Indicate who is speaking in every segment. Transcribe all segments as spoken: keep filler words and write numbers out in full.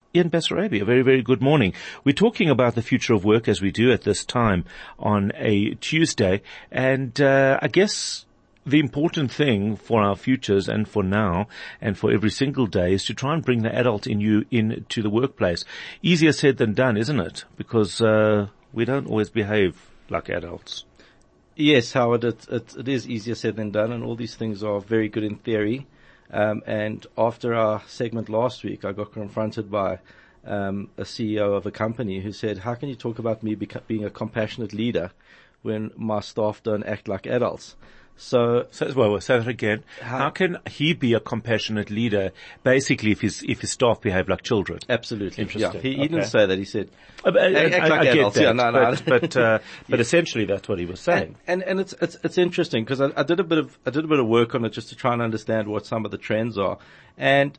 Speaker 1: Ian Bessarabi, a very, very good morning. We're talking about the future of work as we do at this time on a Tuesday. And uh, I guess the important thing for our futures and for now and for every single day is to try and bring the adult in you into the workplace. Easier said than done, isn't it? Because uh, we don't always behave like adults.
Speaker 2: Yes, Howard, it, it, it is easier said than done, and all these things are very good in theory. Um, and after our segment last week, I got confronted by um, a C E O of a company who said, how can you talk about me beca- being a compassionate leader when my staff don't act like adults? So,
Speaker 1: so well, say that again. How, how can he be a compassionate leader, basically, if his if his staff behave like children?
Speaker 2: Absolutely.
Speaker 1: Interesting.
Speaker 2: Yeah, he, he
Speaker 1: okay.
Speaker 2: didn't say that. He said,
Speaker 1: I, I,
Speaker 2: act
Speaker 1: I,
Speaker 2: like
Speaker 1: I
Speaker 2: adults.
Speaker 1: get that,
Speaker 2: Yeah, no, no,
Speaker 1: but but, uh, but essentially that's what he was saying.
Speaker 2: And and, and it's it's it's interesting because I, I did a bit of I did a bit of work on it just to try and understand what some of the trends are, and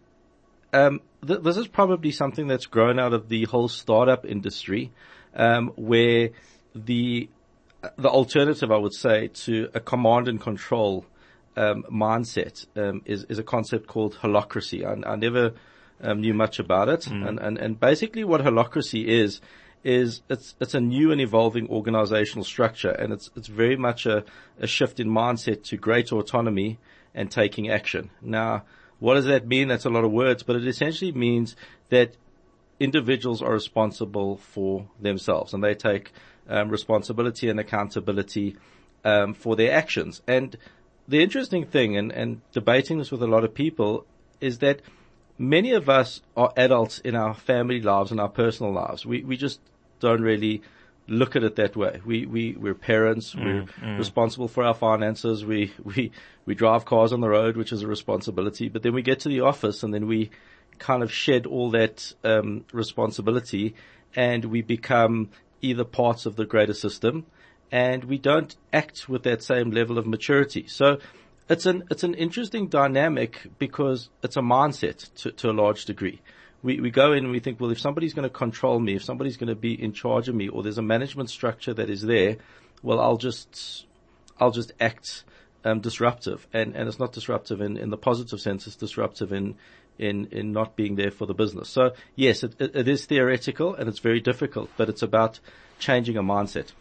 Speaker 2: um, th- this is probably something that's grown out of the whole startup industry, um, where the the alternative, I would say, to a command and control Um, mindset um, is, is a concept called holacracy. I, I never um, knew much about it, mm. and, and and basically what holacracy is is it's it's a new and evolving organizational structure, and it's it's very much a, a shift in mindset to greater autonomy and taking action. Now, what does that mean? That's a lot of words, but it essentially means that individuals are responsible for themselves, and they take um, responsibility and accountability um, for their actions. And the interesting thing, and, and debating this with a lot of people, is that many of us are adults in our family lives and our personal lives. We we just don't really look at it that way. We we we're parents. Mm, we're mm. responsible for our finances. We we we drive cars on the road, which is a responsibility. But then we get to the office, and then we kind of shed all that um, responsibility, and we become either parts of the greater system, and we don't act with that same level of maturity. So it's an it's an interesting dynamic because it's a mindset to, to a large degree. We we go in and we think, well, if somebody's going to control me, if somebody's going to be in charge of me, or there's a management structure that is there, well, I'll just I'll just act um, disruptive, and and it's not disruptive in, in the positive sense. It's disruptive in in in not being there for the business. So yes, it, it, it is theoretical and it's very difficult, but it's about changing a mindset.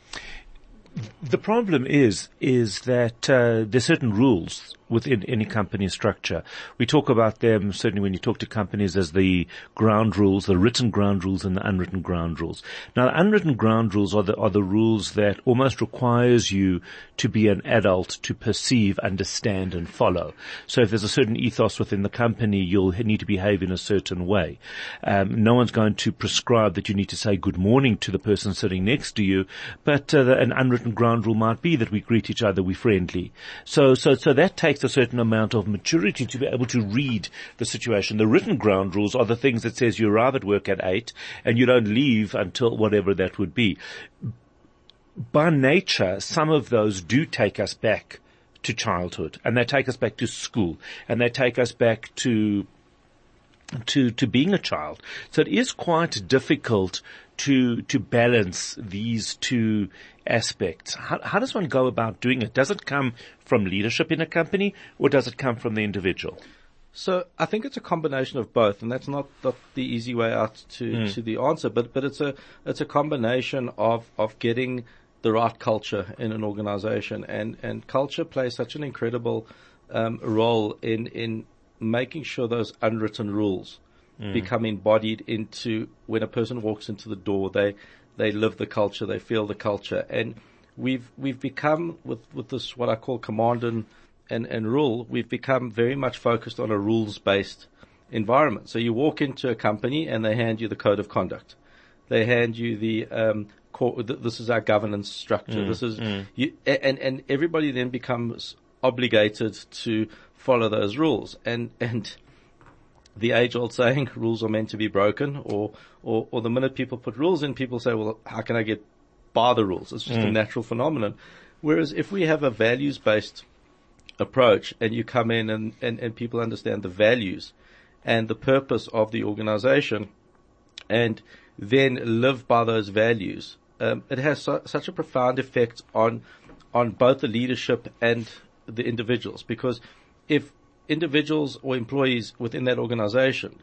Speaker 1: The problem is, is that uh, there's certain rules within any company structure. We talk about them, certainly when you talk to companies, as the ground rules, the written ground rules and the unwritten ground rules. Now, the unwritten ground rules are the, are the rules that almost requires you to be an adult to perceive, understand and follow. So if there's a certain ethos within the company, you'll need to behave in a certain way. Um, no one's going to prescribe that you need to say good morning to the person sitting next to you, but uh, an unwritten ground rule might be that we greet each other, we're friendly. So, so, so that takes a certain amount of maturity to be able to read the situation. The written ground rules are the things that says you arrive at work at eight and you don't leave until whatever that would be. By nature, some of those do take us back to childhood, and they take us back to school, and they take us back to to to being a child. So it is quite difficult to to balance these two aspects. How, how does one go about doing it? Does it come from leadership in a company, or does it come from the individual?
Speaker 2: So I think it's a combination of both, and that's not, not the easy way out to, mm. to the answer, but, but it's a, it's a combination of, of getting the right culture in an organization, and, and culture plays such an incredible, um, role in, in making sure those unwritten rules mm. become embodied into when a person walks into the door, they, they live the culture, they feel the culture. And we've, we've become with, with this, what I call command and, And, and rule, we've become very much focused on a rules-based environment. So you walk into a company and they hand you the code of conduct. They hand you the, um, core, this is our governance structure. Mm, this is, mm. you, and, and everybody then becomes obligated to follow those rules. And, and the age-old saying, rules are meant to be broken, or, or, or the minute people put rules in, people say, well, how can I get by the rules? It's just mm. a natural phenomenon. Whereas if we have a values-based approach, and you come in and, and, and people understand the values and the purpose of the organization, and then live by those values, um, it has so, such a profound effect on on both the leadership and the individuals. Because if individuals or employees within that organization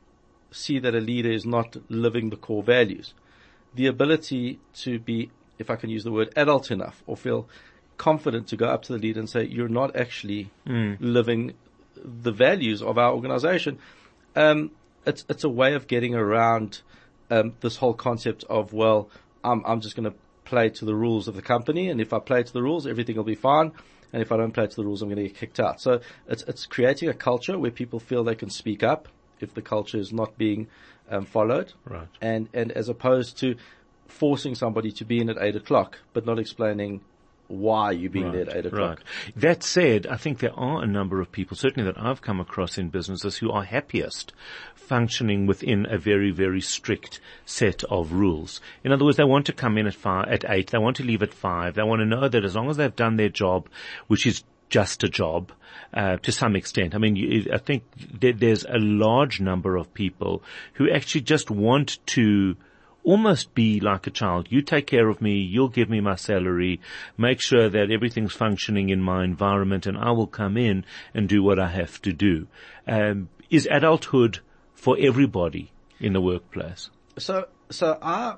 Speaker 2: see that a leader is not living the core values. The ability to be, if I can use the word, adult enough or feel confident to go up to the leader and say, you're not actually mm. living the values of our organization. Um, it's, it's a way of getting around, um, this whole concept of, well, I'm, I'm just going to play to the rules of the company. And if I play to the rules, everything will be fine. And if I don't play to the rules, I'm going to get kicked out. So it's, it's creating a culture where people feel they can speak up if the culture is not being, um, followed.
Speaker 1: Right.
Speaker 2: And, and as opposed to forcing somebody to be in at eight o'clock, but not explaining why you being
Speaker 1: right,
Speaker 2: there at eight o'clock.
Speaker 1: Right. That said, I think there are a number of people, certainly that I've come across in businesses, who are happiest functioning within a very, very strict set of rules. In other words, they want to come in at five, at eight, they want to leave at five, they want to know that as long as they've done their job, which is just a job, uh, to some extent. I mean, you, I think there, there's a large number of people who actually just want to almost be like a child. You take care of me, you'll give me my salary, make sure that everything's functioning in my environment, and I will come in and do what I have to do. Um, is adulthood for everybody in the workplace?
Speaker 2: So, so I,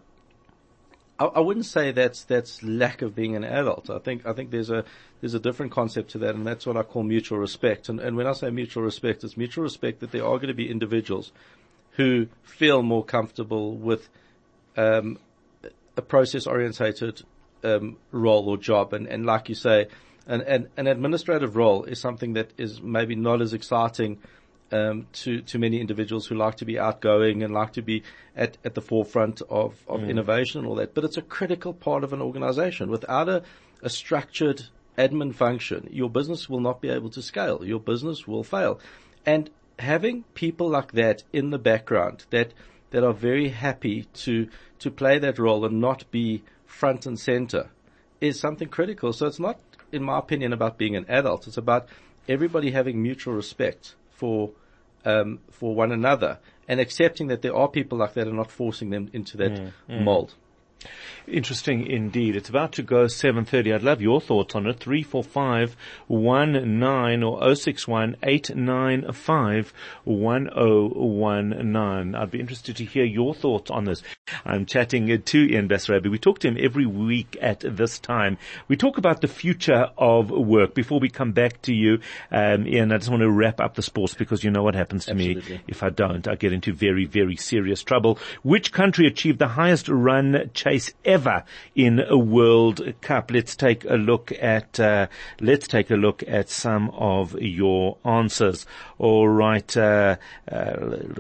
Speaker 2: I, I wouldn't say that's, that's lack of being an adult. I think, I think there's a, there's a different concept to that, and that's what I call mutual respect. And, and when I say mutual respect, it's mutual respect that there are going to be individuals who feel more comfortable with Um, a process-orientated um, role or job, and, and like you say, an, an, an administrative role is something that is maybe not as exciting um, to to many individuals who like to be outgoing and like to be at, at the forefront of, of mm. innovation and all that. But it's a critical part of an organization. Without a, a structured admin function, your business will not be able to scale. Your business will fail. And having people like that in the background that that are very happy to to play that role and not be front and center is something critical. So it's not, in my opinion, about being an adult. It's about everybody having mutual respect for um, for one another and accepting that there are people like that and not forcing them into that mm, mm. mold.
Speaker 1: Interesting indeed. It's about to go seven thirty. I'd love your thoughts on it. three four five one nine or oh six one eight nine five one oh one nine. I'd be interested to hear your thoughts on this. I'm chatting to Ian Basarabi. We talk to him every week at this time. We talk about the future of work. Before we come back to you, um, Ian, I just want to wrap up the sports because you know what happens to
Speaker 2: Absolutely.
Speaker 1: me if I don't. I get into very, very serious trouble. Which country achieved the highest run chase ever in a World Cup? Let's take a look at, uh, let's take a look at some of your answers. All right, uh, uh,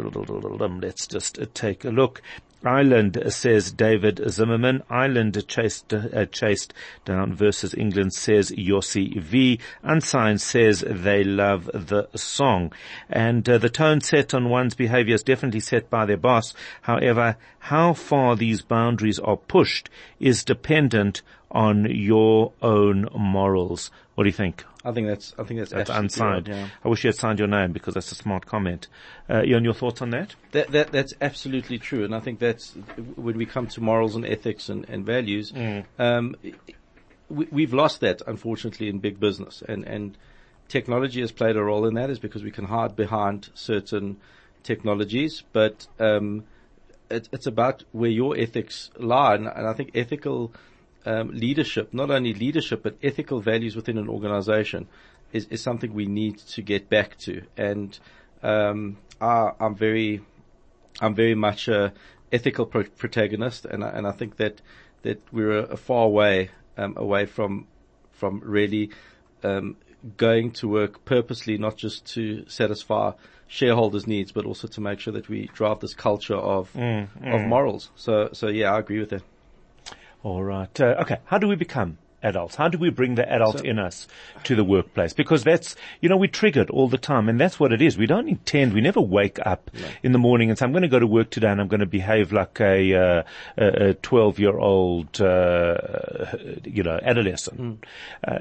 Speaker 1: let's just take a look. Ireland, says David Zimmerman. Ireland chased, uh, chased down versus England, says Yossi V. Unsigned says they love the song. And uh, the tone set on one's behavior is definitely set by their boss. However, how far these boundaries are pushed is dependent on your own morals. What do you think?
Speaker 2: I think that's, I think that's,
Speaker 1: that's unsigned.
Speaker 2: Right, yeah.
Speaker 1: I wish you had signed your name because that's a smart comment. Uh, Ian, your thoughts on that?
Speaker 2: That, that, that's absolutely true. And I think that's when we come to morals and ethics and, and values, mm. um, we, we've lost that, unfortunately, in big business. And, and technology has played a role in that, is because we can hide behind certain technologies, but, um, it, it's about where your ethics lie. And, and I think ethical, Um, leadership, not only leadership, but ethical values within an organization is, is something we need to get back to. And, um, I, I'm very, I'm very much a ethical pro- protagonist. And I, and I think that, that we're a, a far way, um, away from, from really, um, going to work purposely, not just to satisfy shareholders' needs, but also to make sure that we drive this culture of, mm, mm. of morals. So, so yeah, I agree with that.
Speaker 1: All right. Uh, okay. How do we become adults? How do we bring the adult so, in us to the workplace? Because that's, you know, we're triggered all the time, and that's what it is. We don't intend, we never wake up no. in the morning and say, I'm going to go to work today and I'm going to behave like a, uh, a twelve-year-old, uh, you know, adolescent. Mm. Uh,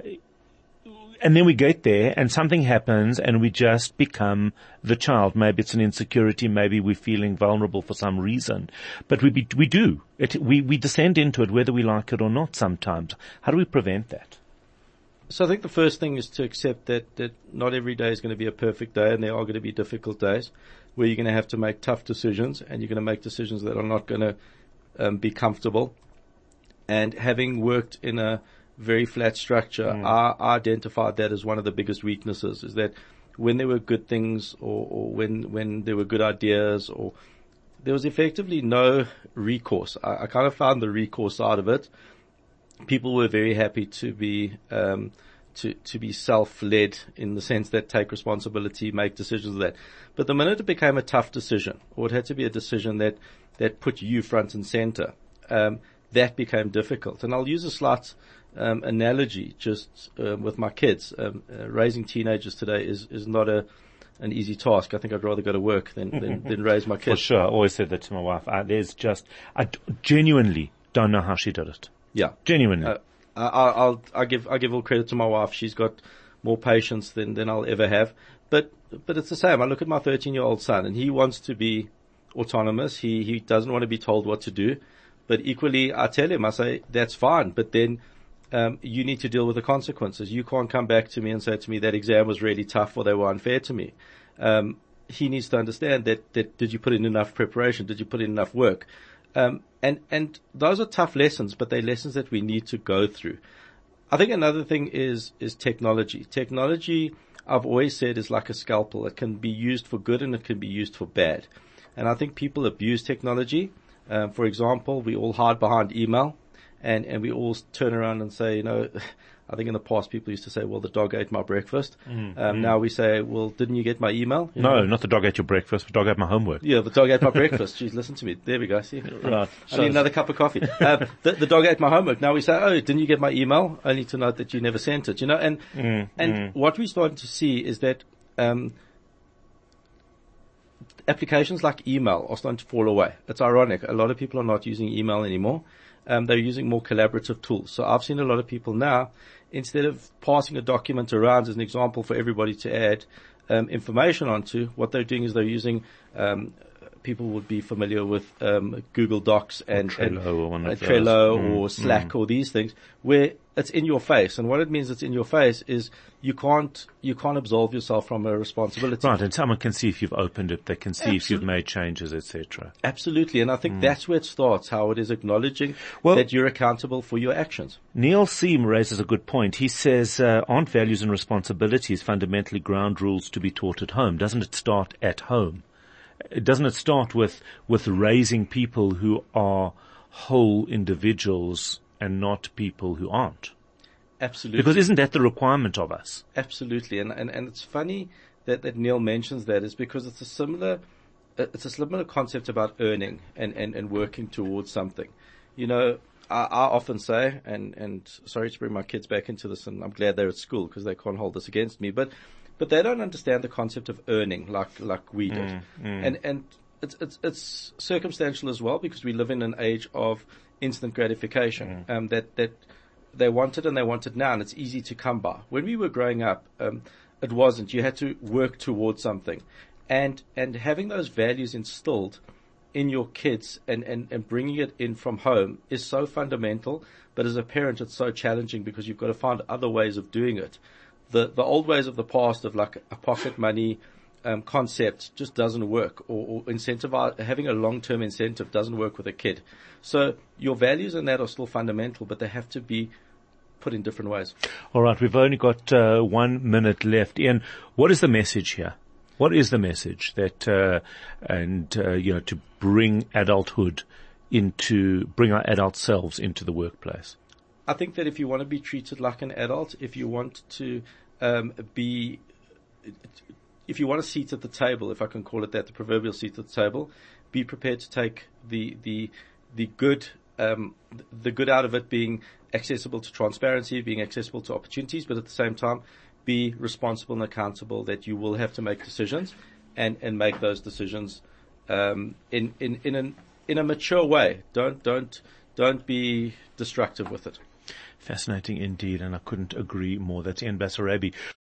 Speaker 1: And then we get there and something happens and we just become the child. Maybe it's an insecurity. Maybe we're feeling vulnerable for some reason. But we be, we do. It, we, we descend into it whether we like it or not sometimes. How do we prevent that?
Speaker 2: So I think the first thing is to accept that, that not every day is going to be a perfect day and there are going to be difficult days. where you're going to have to make tough decisions, and you're going to make decisions that are not going to um, be comfortable. And having worked in a very flat structure, mm. I, I identified that as one of the biggest weaknesses, is that when there were good things, or, or when when there were good ideas, or there was effectively no recourse. I, I kind of found the recourse side of it. People were very happy to be um, to to be self-led, in the sense that take responsibility, make decisions of that. But the minute it became a tough decision, or it had to be a decision that that put you front and center, um, that became difficult. And I'll use a slight um, analogy just uh, with my kids. Um, uh, raising teenagers today is is not a an easy task. I think I'd rather go to work than than, than raise my kids.
Speaker 1: For sure, I always said that to my wife. I, there's just I d- genuinely don't know how she did it.
Speaker 2: Yeah,
Speaker 1: genuinely.
Speaker 2: Uh, I, I'll I give I give all credit to my wife. She's got more patience than than I'll ever have. But but it's the same. I look at my thirteen-year-old son, and he wants to be autonomous. He he doesn't want to be told what to do. But equally, I tell him, I say, that's fine, but then um, you need to deal with the consequences. You can't come back to me and say to me that exam was really tough or they were unfair to me. Um, he needs to understand that, that did you put in enough preparation? Did you put in enough work? Um, and, and those are tough lessons, but they're lessons that we need to go through. I think another thing is, is technology. Technology, I've always said, is like a scalpel. It can be used for good and it can be used for bad. And I think people abuse technology. Um, for example, we all hide behind email, and, and we all turn around and say, you know, I think in the past people used to say, well, the dog ate my breakfast. Mm, um, mm. Now we say, well, didn't you get my email? You
Speaker 1: no,
Speaker 2: know?
Speaker 1: Not the dog ate your breakfast, the dog ate my homework.
Speaker 2: Yeah, the dog ate my breakfast. Jeez, listen to me. There we go. See?
Speaker 1: Right.
Speaker 2: I need another cup of coffee. Um, the, the dog ate my homework. Now we say, oh, didn't you get my email? Only to note that you never sent it, you know, and, mm, and mm. what we're starting to see is that, um, applications like email are starting to fall away. It's ironic. A lot of people are not using email anymore. Um, they're using more collaborative tools. So I've seen a lot of people now, instead of passing a document around as an example for everybody to add um, information onto, what they're doing is they're using, um, people would be familiar with um, Google Docs and,
Speaker 1: or Trello,
Speaker 2: and,
Speaker 1: or, one of
Speaker 2: uh, Trello
Speaker 1: mm,
Speaker 2: or Slack
Speaker 1: mm.
Speaker 2: or these things, where it's in your face. And what it means it's in your face is you can't, you can't absolve yourself from a responsibility.
Speaker 1: Right, and someone can see if you've opened it, they can see Absolutely. If you've made changes, et cetera.
Speaker 2: Absolutely, and I think mm. that's where it starts, how it is acknowledging well, that you're accountable for your actions.
Speaker 1: Neil Seam raises a good point. He says, uh, aren't values and responsibilities fundamentally ground rules to be taught at home? Doesn't it start at home? Doesn't it start with, with raising people who are whole individuals and not people who aren't?
Speaker 2: Absolutely.
Speaker 1: Because isn't that the requirement of us?
Speaker 2: Absolutely. And, and, and it's funny that, that Neil mentions that, is because it's a similar, it's a similar concept about earning and, and, and working towards something. You know, I, I often say, and, and sorry to bring my kids back into this, and I'm glad they're at school because they can't hold this against me, but, but they don't understand the concept of earning like, like we did. Mm, mm. And, and it's, it's, it's circumstantial as well, because we live in an age of instant gratification, mm. um, that, that they want it and they want it now, and it's easy to come by. When we were growing up, um, it wasn't. You had to work towards something. And, and having those values instilled in your kids and, and, and bringing it in from home is so fundamental. But as a parent, it's so challenging because you've got to find other ways of doing it. The, the old ways of the past of like a pocket money, um, concept just doesn't work, or, or incentivize, having a long-term incentive doesn't work with a kid. So your values and that are still fundamental, but they have to be put in different ways.
Speaker 1: All right. We've only got, uh, one minute left. Ian, what is the message here? What is the message that, uh, and, uh, you know, to bring adulthood into, bring our adult selves into the workplace?
Speaker 2: I think that if you want to be treated like an adult, if you want to, um, be, if you want a seat at the table, if I can call it that, the proverbial seat at the table, be prepared to take the, the, the good, um, the good out of it being accessible to transparency, being accessible to opportunities, but at the same time, be responsible and accountable that you will have to make decisions and, and make those decisions, um, in, in, in an, in a mature way. Don't, don't, don't be destructive with it.
Speaker 1: Fascinating indeed, and I couldn't agree more. That's Ian Basarabi.